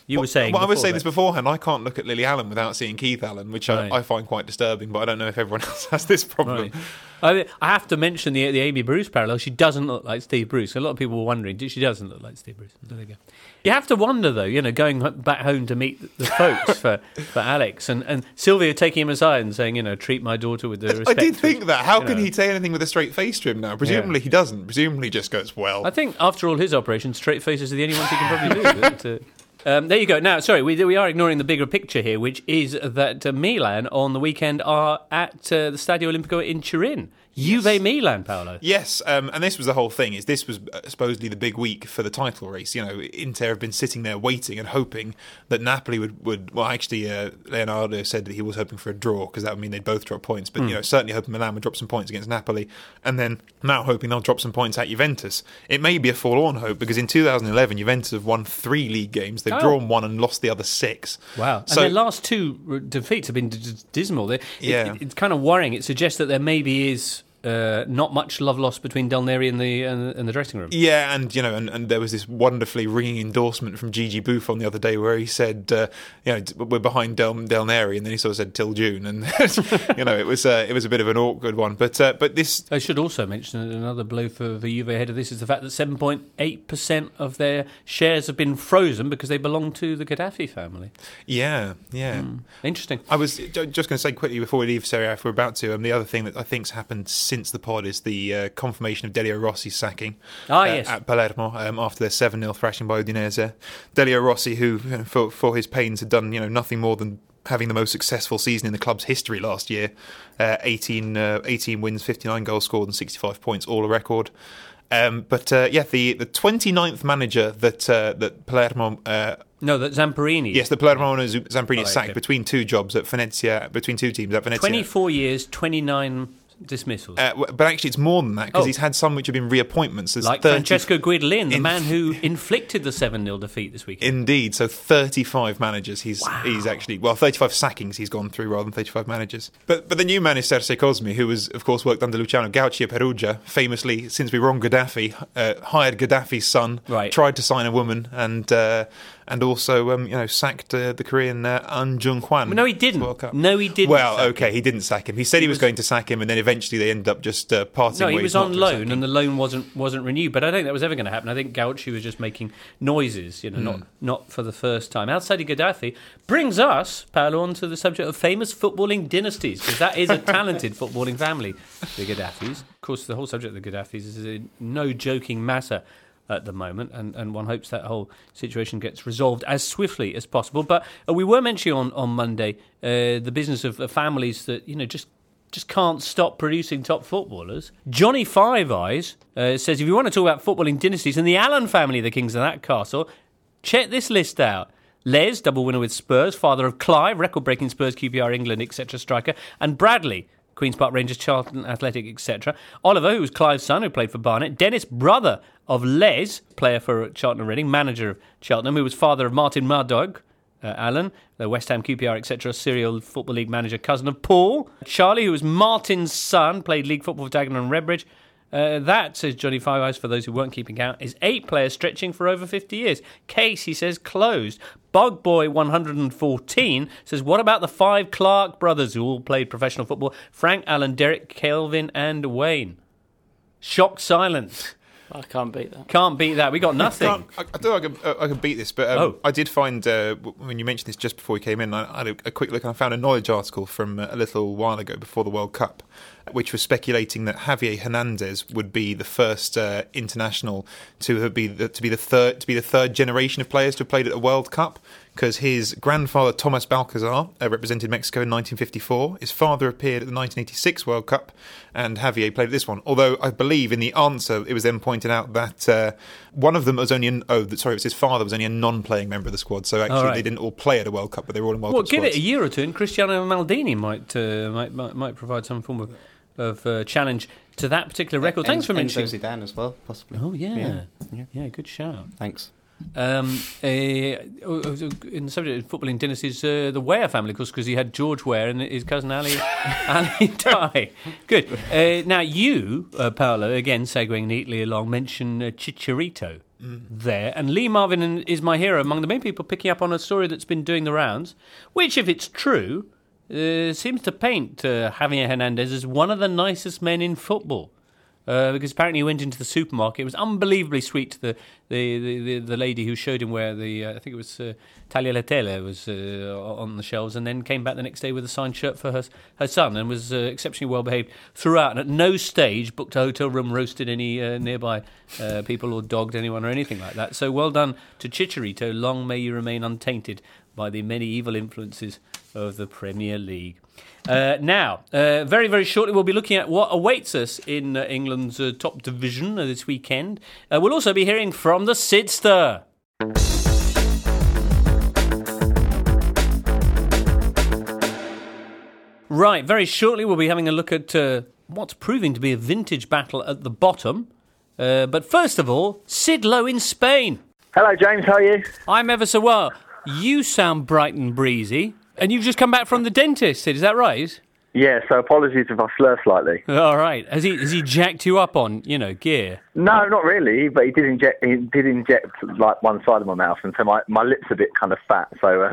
You were saying. Well, I was before saying that- this beforehand. I can't look at Lily Allen without seeing Keith Allen, which Right. I find quite disturbing. But I don't know if everyone else has this problem. Right. I have to mention the Amy Bruce parallel. She doesn't look like Steve Bruce. A lot of people were wondering, she doesn't look like Steve Bruce. There you go. You have to wonder, though, going back home to meet the folks for Alex and Sylvia taking him aside and saying, treat my daughter with the respect. I did think that. How can know. he say anything with a straight face to him now? Presumably he doesn't. Presumably he just goes, well. I think after all his operations, straight faces are the only ones he can probably do. There you go. Now, sorry, we are ignoring the bigger picture here, which is that Milan on the weekend are at the Stadio Olimpico in Turin. Juve Milan, Paolo. Yes, and this was the whole thing. This was supposedly the big week for the title race. Inter have been sitting there waiting and hoping that Napoli would. Well, actually, Leonardo said that he was hoping for a draw because that would mean they'd both drop points. But certainly hoping Milan would drop some points against Napoli, and then now hoping they'll drop some points at Juventus. It may be a forlorn hope because in 2011 Juventus have won 3 league games. They've drawn 1 and lost the other 6. Wow! So, and their last 2 defeats have been dismal. It's kind of worrying. It suggests that there maybe is. Not much love lost between Del Neri and the dressing room. Yeah, and there was this wonderfully ringing endorsement from Gigi Buffon the other day where he said, we're behind Del Neri, and then he sort of said till June, and it was a bit of an awkward one. But this, I should also mention another blow for Juve ahead of this is the fact that 7.8% of their shares have been frozen because they belong to the Gaddafi family. Yeah. Interesting. I was just going to say quickly before we leave Serie A, if we're about to, the other thing that I think's happened since the pod is the confirmation of Delio Rossi's sacking Yes. at Palermo after their 7-0 thrashing by Udinese. Delio Rossi, who for his pains had done nothing more than having the most successful season in the club's history last year, 18 wins, 59 goals scored and 65 points, all a record. The 29th manager that Palermo... No, that Zamparini. Yes, the Palermo owner Zamparini sacked okay. between 2 jobs at Venezia, between 2 teams at Venezia. 24 years, 29 dismissals. But actually it's more than that because he's had some which have been reappointments. There's like 30 Francesco Guidolin, the man who inflicted the 7-0 defeat this weekend. Indeed, so 35 managers he's actually, 35 sackings he's gone through rather than 35 managers. But the new man is Serse Cosmi, who has of course worked under Luciano Gauci at Perugia, famously, since we were on Gaddafi, hired Gaddafi's son, tried to sign a woman and also sacked the Korean An Jung-hwan. No, he didn't. Well, okay, he didn't sack him. He said he was going to sack him, and then eventually they ended up just parting ways. No, he was on loan, and the loan wasn't renewed. But I don't think that was ever going to happen. I think Gauci was just making noises, not for the first time. Outside of Gaddafi brings us, Paolo, on to the subject of famous footballing dynasties, because that is a talented footballing family, the Gaddafis. Of course, the whole subject of the Gaddafis is a no joking matter at the moment, and one hopes that whole situation gets resolved as swiftly as possible. But we were mentioning on Monday the business of families that just can't stop producing top footballers. Johnny Five Eyes says, if you want to talk about footballing dynasties and the Allen family, the kings of that castle, check this list out. Les, double winner with Spurs, father of Clive, record-breaking Spurs, QPR, England, etc. striker, and Bradley, Queen's Park Rangers, Charlton Athletic, etc. Oliver, who was Clive's son, who played for Barnet. Dennis, brother of Les, player for Charlton and Reading, manager of Cheltenham, who was father of Martin Murdoch, Allen, the West Ham, QPR, etc., serial Football League manager, cousin of Paul. Charlie, who was Martin's son, played league football for Dagenham and Redbridge. That, says Johnny Five Eyes, for those who weren't keeping count, is 8 players stretching for over 50 years. Case, he says, closed. Bugboy 114 says, what about the 5 Clark brothers who all played professional football? Frank, Alan, Derek, Kelvin and Wayne. Shocked silence. I can't beat that. Can't beat that. We got nothing. I thought I could beat this, but I did find, when you mentioned this just before we came in, I had a quick look and I found a knowledge article from a little while ago before the World Cup, which was speculating that Javier Hernandez would be the first international to be the third generation of players to have played at a World Cup, because his grandfather Thomas Balcazar represented Mexico in 1954. His father appeared at the 1986 World Cup, and Javier played at this one. Although I believe in the answer it was then pointed out that one of them was only it was his father was only a non-playing member of the squad. So actually they didn't all play at a World Cup, but they were all in World Cup give squads. it a year or two, and Cristiano Maldini might provide some form of challenge to that particular record. Thanks for mentioning Enzo Zidane as well, possibly. Oh yeah, good shout. Thanks. In the subject of footballing dynasties, the Weah family, of course, because he had George Weah and his cousin Ali Ty. Good. Now you, Paolo, again segueing neatly along, mention Chicharito there, and Lee Marvin is my hero among the main people picking up on a story that's been doing the rounds, which, if it's true, seems to paint Javier Hernandez as one of the nicest men in football. Because apparently he went into the supermarket. It was unbelievably sweet to the lady who showed him where I think it was Tagliatelle was on the shelves, and then came back the next day with a signed shirt for her son, and was exceptionally well behaved throughout, and at no stage booked a hotel room, roasted any nearby people, or dogged anyone or anything like that. So well done to Chicharito. Long may you remain untainted by the many evil influences of the Premier League. Now, very, very shortly, we'll be looking at what awaits us in England's top division this weekend. We'll also be hearing from the Sidster. Right, very shortly, we'll be having a look at what's proving to be a vintage battle at the bottom. But first of all, Sid Lowe in Spain. Hello, James. How are you? I'm ever so well. You sound bright and breezy. And you've just come back from the dentist, Sid, is that right? Yeah, so apologies if I slur slightly. All right. Has he jacked you up on, gear? No, not really, but he did inject like one side of my mouth, and so my lips are a bit kind of fat, so...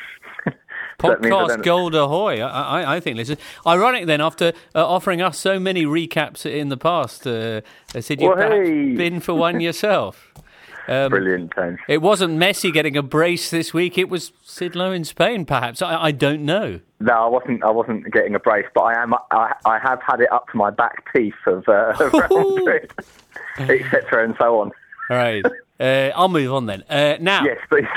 Podcast gold ahoy, I think. Listen, ironic then, after offering us so many recaps in the past, Sid, you've perhaps been for one yourself. Brilliant, James. It wasn't Messi getting a brace this week. It was Sid Lowe in Spain, perhaps. I don't know. No, I wasn't getting a brace, but I have had it up to my back teeth of Real Madrid, etc. and so on. All right. I'll move on then. Now, yes, please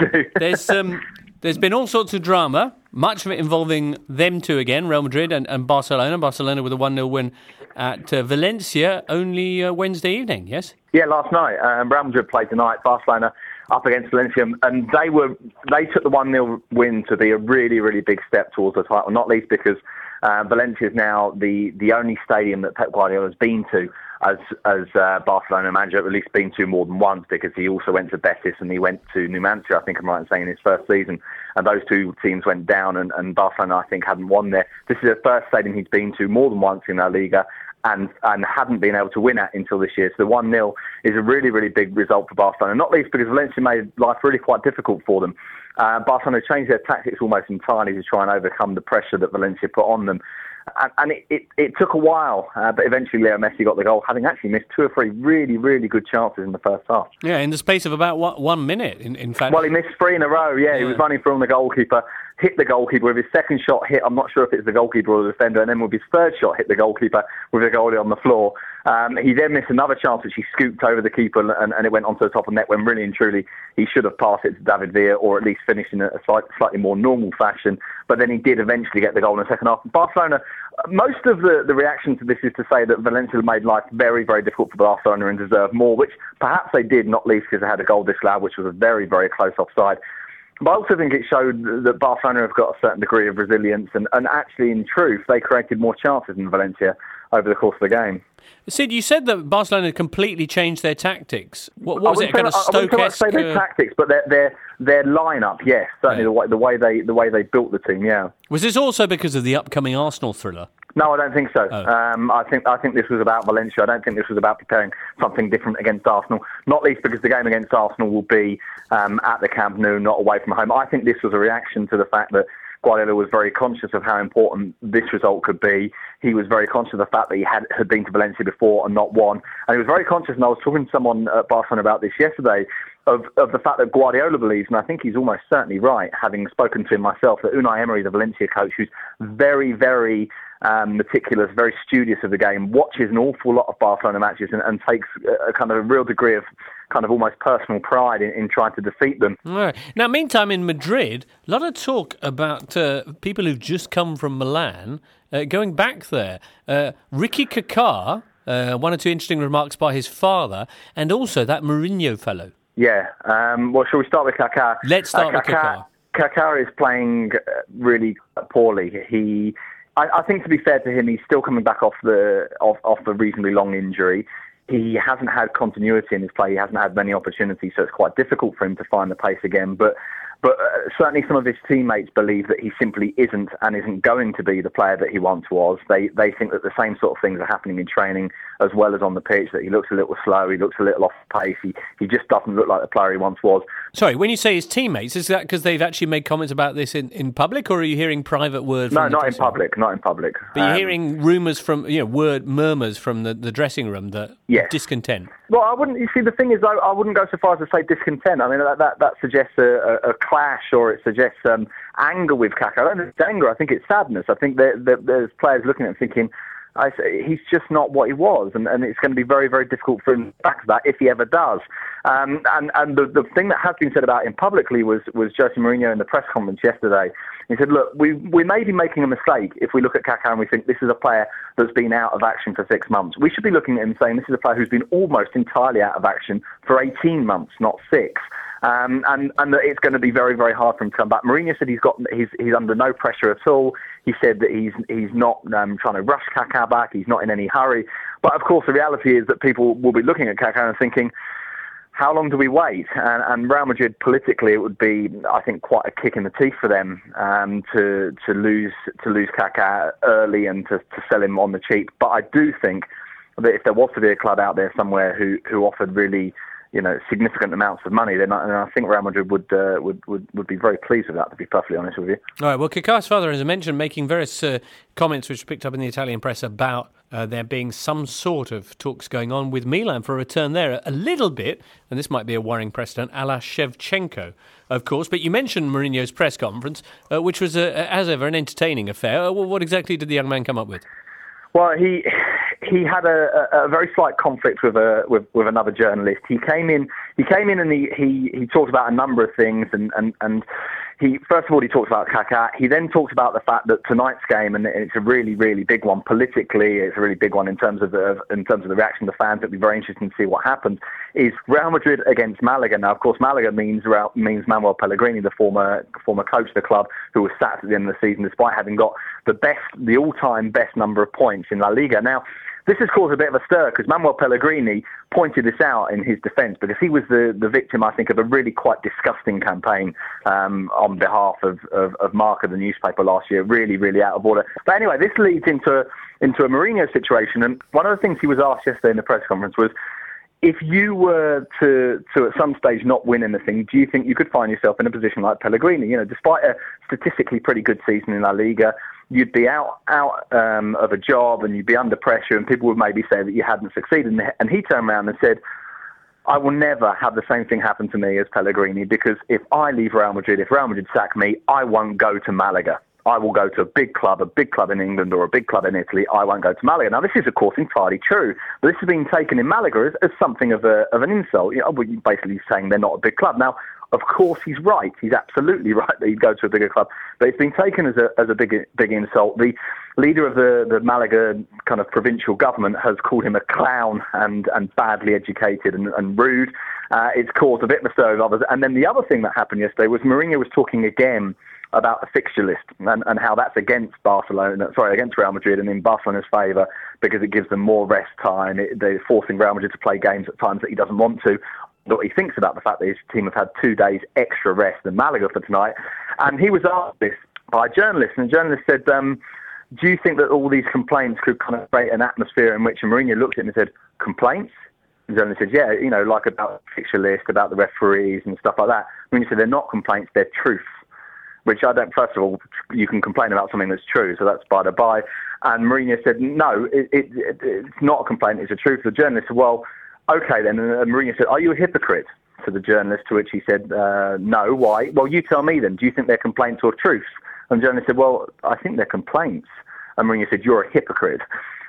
do. There's been all sorts of drama, much of it involving them two again, Real Madrid and Barcelona. Barcelona with a 1-0 win at Valencia only Wednesday evening, yes? Yeah, last night. Real Madrid played tonight, Barcelona up against Valencia, and they took the 1-0 win to be a really, really big step towards the title, not least because Valencia is now the only stadium that Pep Guardiola has been to as Barcelona manager, at least been to more than once, because he also went to Betis and he went to Numancia, I think I'm right in saying, in his first season, and those two teams went down, and Barcelona, I think, hadn't won there. This is the first stadium he's been to more than once in La Liga, and hadn't been able to win at until this year. So the 1-0 is a really, really big result for Barcelona, not least because Valencia made life really quite difficult for them. Barcelona changed their tactics almost entirely to try and overcome the pressure that Valencia put on them. And it took a while, but eventually Leo Messi got the goal, having actually missed 2 or 3 really, really good chances in the first half. Yeah, in the space of about 1 minute, in fact. Well, he missed 3 in a row, yeah. He was running from the goalkeeper, hit the goalkeeper with his second shot hit. I'm not sure if it's the goalkeeper or the defender, and then with his third shot hit the goalkeeper with the goalie on the floor. He then missed another chance which he scooped over the keeper, and it went onto the top of the net, when really and truly he should have passed it to David Villa, or at least finished in a slightly more normal fashion. But then he did eventually get the goal in the second half. Barcelona, most of the reaction to this is to say that Valencia made life very, very difficult for Barcelona and deserved more, which perhaps they did, not least because they had a goal disallowed, which was a very, very close offside. But I also think it showed that Barcelona have got a certain degree of resilience, and actually, in truth, they created more chances than Valencia over the course of the game. Sid, you said that Barcelona completely changed their tactics. What was it? Kind of Stoke-esque? I wouldn't say their tactics, but their lineup, yes, certainly the way they built the team, yeah. Was this also because of the upcoming Arsenal thriller? No, I don't think so. Oh. I think this was about Valencia. I don't think this was about preparing something different against Arsenal, not least because the game against Arsenal will be at the Camp Nou, not away from home. I think this was a reaction to the fact that Guardiola was very conscious of how important this result could be. He was very conscious of the fact that he had been to Valencia before and not won. And he was very conscious, and I was talking to someone at Barcelona about this yesterday, of the fact that Guardiola believes, and I think he's almost certainly right, having spoken to him myself, that Unai Emery, the Valencia coach, who's very, very meticulous, very studious of the game, watches an awful lot of Barcelona matches and takes a kind of a real degree of kind of almost personal pride in trying to defeat them. Right. Now, meantime, in Madrid, a lot of talk about people who've just come from Milan going back there. Ricky Kaká, 1 or 2 interesting remarks by his father, and also that Mourinho fellow. Yeah. Well, shall we start with Kaká? Let's start with Kaká. Kaká is playing really poorly. I think, to be fair to him, he's still coming back off the reasonably long injury. he hasn't had continuity in his play. He hasn't had many opportunities, so it's quite difficult for him to find the pace again. But certainly some of his teammates believe that he simply isn't and isn't going to be the player that he once was. They think that the same sort of things are happening in training as well as on the pitch, that he looks a little slow, he looks a little off pace, he just doesn't look like the player he once was. Sorry, when you say his teammates, is that because they've actually made comments about this in public, or are you hearing private word from not in public. But you're hearing rumours from, murmurs from the dressing room that discontent? Well, I wouldn't. You see, the thing is, though, I wouldn't go so far as to say discontent. I mean, that suggests a clash, or it suggests anger with Kaká. I don't think it's anger. I think it's sadness. I think there's players looking at him thinking, he's just not what he was, and it's going to be very, very difficult for him to back that if he ever does. And the thing that has been said about him publicly was Jose Mourinho in the press conference yesterday. He said, look, we may be making a mistake if we look at Kaká and we think this is a player that's been out of action for 6 months. We should be looking at him saying this is a player who's been almost entirely out of action for 18 months, not 6. And that it's going to be very, very hard for him to come back. Mourinho said he's under no pressure at all. He said that he's not trying to rush Kaká back. He's not in any hurry. But of course, the reality is that people will be looking at Kaká and thinking, how long do we wait? And Real Madrid, politically, it would be, I think, quite a kick in the teeth for them to lose Kaká early and to sell him on the cheap. But I do think that if there was to be a club out there somewhere who offered really, significant amounts of money, then I think Real Madrid would be very pleased with that, to be perfectly honest with you. All right, well, Kaká's father, as I mentioned, making various comments which were picked up in the Italian press about there being some sort of talks going on with Milan for a return there, a little bit, and this might be a worrying precedent, a la Shevchenko, of course. But you mentioned Mourinho's press conference, which was, as ever, an entertaining affair. What exactly did the young man come up with? Well, he had a very slight conflict with another journalist. He came in and he talked about a number of things, and he first of all he talked about Kaká. He then talked about the fact that tonight's game, and it's a really, really big one politically. It's a really big one in terms of the reaction of the fans. It'll be very interesting to see what happens. Is Real Madrid against Malaga. Now, of course, Malaga means Manuel Pellegrini, the former coach of the club, who was sacked at the end of the season despite having got the all-time best number of points in La Liga. Now, this has caused a bit of a stir because Manuel Pellegrini pointed this out in his defence because he was the victim, I think, of a really quite disgusting campaign on behalf of Marca, the newspaper, last year. Really, really out of order. But anyway, this leads into a Mourinho situation, and one of the things he was asked yesterday in the press conference was, if you were to at some stage not win anything, do you think you could find yourself in a position like Pellegrini? Despite a statistically pretty good season in La Liga, you'd be out of a job and you'd be under pressure, and people would maybe say that you hadn't succeeded. And he turned around and said, I will never have the same thing happen to me as Pellegrini, because if I leave Real Madrid, if Real Madrid sack me, I won't go to Malaga. I will go to a big club in England or a big club in Italy. I won't go to Malaga. Now, this is, of course, entirely true. But this has been taken in Malaga as something of an insult. Basically saying they're not a big club. Now, of course, he's right. He's absolutely right that he'd go to a bigger club. But it's been taken as a big insult. The leader of the Malaga kind of provincial government has called him a clown and badly educated and rude. It's caused a bit of a stir with others. And then the other thing that happened yesterday was Mourinho was talking again about the fixture list and how that's against Real Madrid and in Barcelona's favour because it gives them more rest time. They're forcing Real Madrid to play games at times that he doesn't want to. What he thinks about the fact that his team have had 2 days extra rest than Malaga for tonight. And he was asked this by a journalist, and the journalist said, do you think that all these complaints could kind of create an atmosphere in which, and Mourinho looked at him and said, complaints? And the journalist said, yeah, like about the fixture list, about the referees and stuff like that. Mourinho said, they're not complaints, they're truths. Which I don't, first of all, you can complain about something that's true, so that's by the by. And Mourinho said, no, it's not a complaint, it's a truth. The journalist said, well, okay then. And Mourinho said, are you a hypocrite? To the journalist, to which he said, no, why? Well, you tell me then, do you think they're complaints or truths? And the journalist said, well, I think they're complaints. And Mourinho said, you're a hypocrite.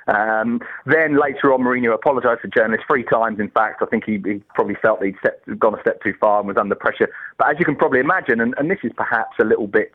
Then later on, Mourinho apologised to journalists 3 times. In fact, I think he probably felt that he'd gone a step too far and was under pressure. But as you can probably imagine, and this is perhaps a little bit,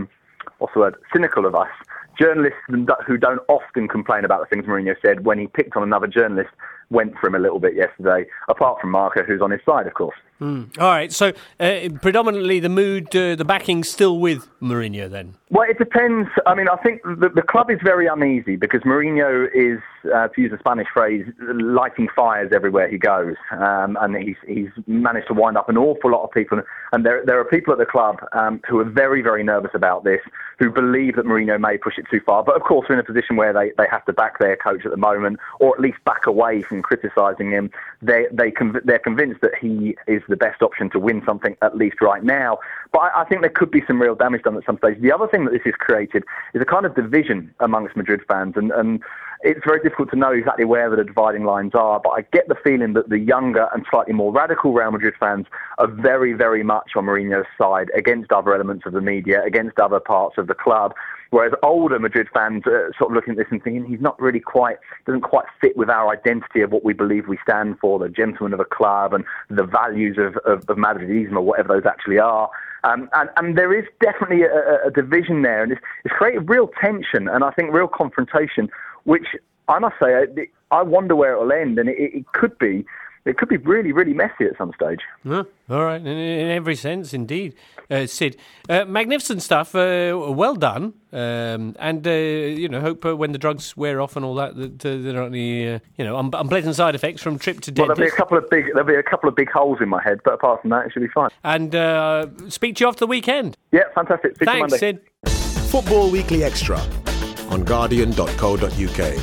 cynical of us, journalists who don't often complain about the things Mourinho said, when he picked on another journalist, went for him a little bit yesterday, apart from Marco, who's on his side, of course. All right, so predominantly the mood, the backing's still with Mourinho then? Well, it depends. I mean, I think the club is very uneasy because Mourinho is, to use a Spanish phrase, lighting fires everywhere he goes. And he's managed to wind up an awful lot of people. And there are people at the club who are very, very nervous about this, who believe that Mourinho may push it too far. But of course, we're in a position where they have to back their coach at the moment, or at least back away from criticising him. They're convinced that he is the best option to win something, at least right now. But I think there could be some real damage done at some stage. The other thing that this has created is a kind of division amongst Madrid fans, and it's very difficult to know exactly where the dividing lines are, but I get the feeling that the younger and slightly more radical Real Madrid fans are very, very much on Mourinho's side against other elements of the media, against other parts of the club. Whereas older Madrid fans are sort of looking at this and thinking he's not really doesn't quite fit with our identity of what we believe we stand for, the gentleman of a club and the values of Madridism, or whatever those actually are. And there is definitely a division there, and it's created real tension and I think real confrontation, which I must say, I wonder where it will end, and it could be really, really messy at some stage. All right, in every sense, indeed. Sid, magnificent stuff. Well done, and hope when the drugs wear off and all that there aren't any unpleasant side effects from trip to dentist. Well, there'll be a couple of big holes in my head, but apart from that, it should be fine. And speak to you after the weekend. Yeah, fantastic. Speak Thanks, to you Monday. Sid. Football Weekly Extra on Guardian.co.uk.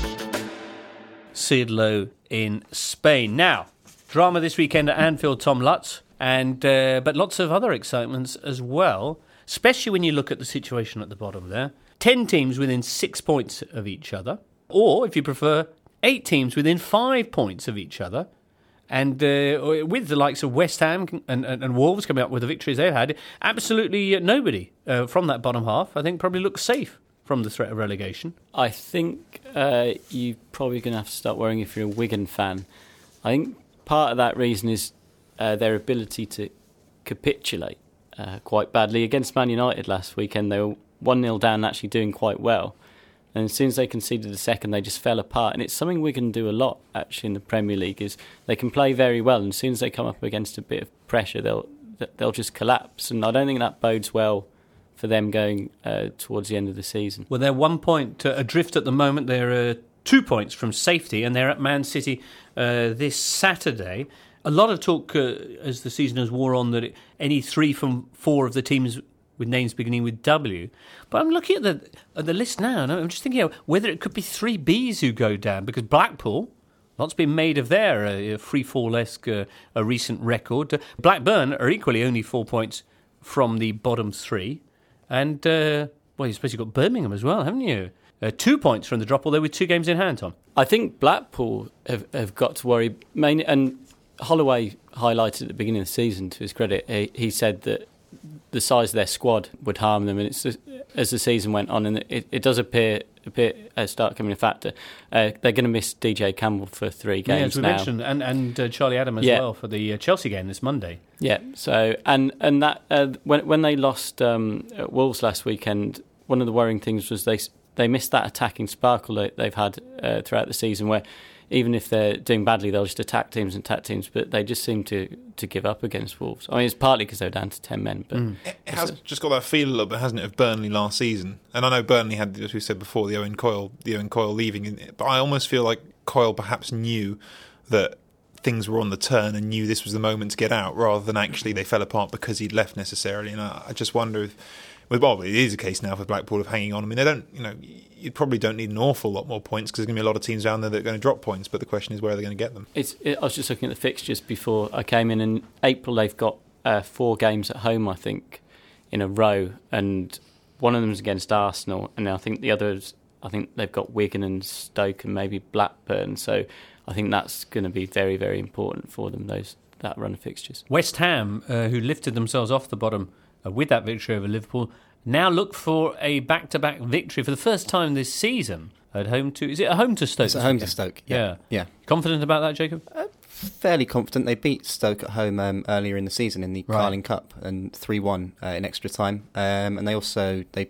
Sid Lowe in Spain. Now, drama this weekend at Anfield, Tom Lutz, and but lots of other excitements as well, especially when you look at the situation at the bottom there. 10 teams within 6 points of each other, or, if you prefer, 8 teams within 5 points of each other. And with the likes of West Ham and Wolves coming up with the victories they've had, absolutely nobody from that bottom half, I think, probably looks safe from the threat of relegation. I think you're probably going to have to start worrying if you're a Wigan fan. I think part of that reason is their ability to capitulate quite badly. Against Man United last weekend, they were 1-0 down, actually doing quite well. And as soon as they conceded the second, they just fell apart. And it's something Wigan do a lot, actually, in the Premier League, is they can play very well, and as soon as they come up against a bit of pressure, they'll just collapse. And I don't think that bodes well for them going towards the end of the season. Well, they're 1 point adrift at the moment. They're 2 points from safety, and they're at Man City this Saturday. A lot of talk as the season has wore on that any 3 from 4 of the teams with names beginning with W. But I'm looking at the list now, and I'm just thinking whether it could be 3 Bs who go down, because Blackpool, lots been made of their free-fall-esque a recent record. Blackburn are equally only 4 points from the bottom 3. And, you suppose you've got Birmingham as well, haven't you? 2 points from the drop, although with 2 games in hand, Tom. I think Blackpool have got to worry mainly, and Holloway highlighted at the beginning of the season, to his credit, he said that the size of their squad would harm them, and it's as the season went on, and it does appear start coming a factor. They're going to miss DJ Campbell for 3 games as we now. mentioned, and Charlie Adam as well for the Chelsea game this Monday. Yeah, so and that when they lost at Wolves last weekend, one of the worrying things was they missed that attacking sparkle they've had throughout the season, where even if they're doing badly, they'll just attack teams, but they just seem to give up against Wolves. I mean, it's partly because they're down to 10 men. But it has just got that feel a little bit, hasn't it, of Burnley last season? And I know Burnley had, as we said before, the Owen Coyle leaving. But I almost feel like Coyle perhaps knew that things were on the turn and knew this was the moment to get out, rather than actually they fell apart because he'd left necessarily. And I just wonder if, well, it is a case now for Blackpool of hanging on. I mean, they don't, you probably don't need an awful lot more points because there's going to be a lot of teams down there that are going to drop points, but the question is where are they going to get them? I was just looking at the fixtures before I came in. In April, they've got 4 games at home, I think, in a row, and one of them is against Arsenal, and I think the others, they've got Wigan and Stoke and maybe Blackburn, so I think that's going to be very, very important for them, that run of fixtures. West Ham, who lifted themselves off the bottom with that victory over Liverpool, now look for a back-to-back victory for the first time this season at home to... Is it at home to Stoke? It's at home to Stoke, yeah. Confident about that, Jacob? Fairly confident. They beat Stoke at home earlier in the season in the Carling Cup and 3-1 in extra time. And they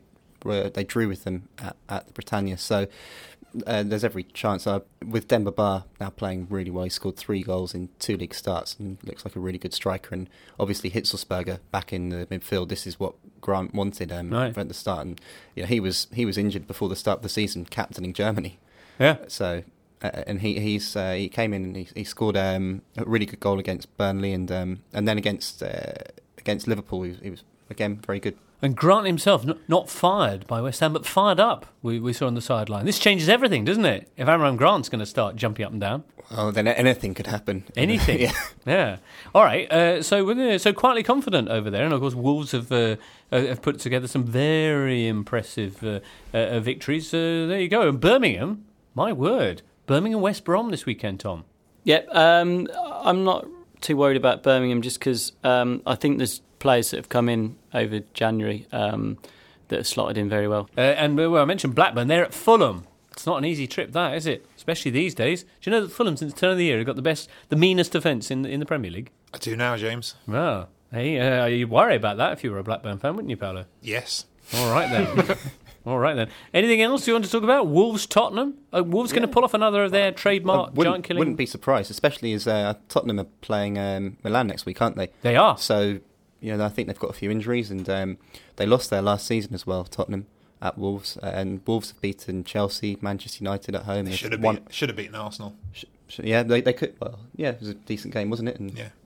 they drew with them at the Britannia. So there's every chance. With Demba Ba now playing really well, he scored 3 goals in 2 league starts and looks like a really good striker. And obviously Hitzelsberger back in the midfield. This is what Grant wanted right at the start. And he was injured before the start of the season, captaining Germany. Yeah. So and he came in and he scored a really good goal against Burnley and then against Liverpool he was again very good. And Grant himself, not fired by West Ham, but fired up, we saw on the sideline. This changes everything, doesn't it? If Amram Grant's going to start jumping up and down. Oh, then anything could happen. Anything? Yeah. All right, so we're so quietly confident over there. And, of course, Wolves have put together some very impressive victories. There you go. And Birmingham, my word, Birmingham West Brom this weekend, Tom. Yeah, I'm not too worried about Birmingham just because I think there's players that have come in over January that have slotted in very well. And I mentioned Blackburn, they're at Fulham. It's not an easy trip, that, is it? Especially these days. Do you know that Fulham, since the turn of the year, have got the meanest defence in the Premier League? I do now, James. Well, hey, you'd worry about that if you were a Blackburn fan, wouldn't you, Paolo? Yes. All right, then. All right, then. Anything else you want to talk about? Wolves, Tottenham? Are Wolves going to pull off another of their trademark giant killing? Wouldn't be surprised, especially as Tottenham are playing Milan next week, aren't they? They are. So, I think they've got a few injuries, and they lost their last season as well, Tottenham, at Wolves. And Wolves have beaten Chelsea, Manchester United at home. They should have beaten Arsenal. They could. Well, yeah, it was a decent game, wasn't it?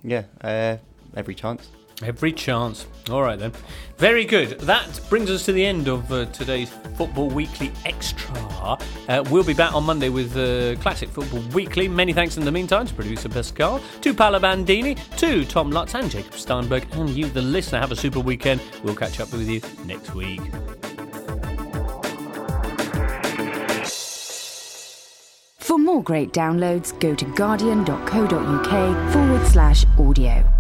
And every chance. Every chance. All right, then. Very good. That brings us to the end of today's Football Weekly Extra. We'll be back on Monday with Classic Football Weekly. Many thanks in the meantime to producer Pascal, to Paolo Bandini, to Tom Lutz and Jacob Steinberg, and you, the listener. Have a super weekend. We'll catch up with you next week. For more great downloads, go to guardian.co.uk/audio.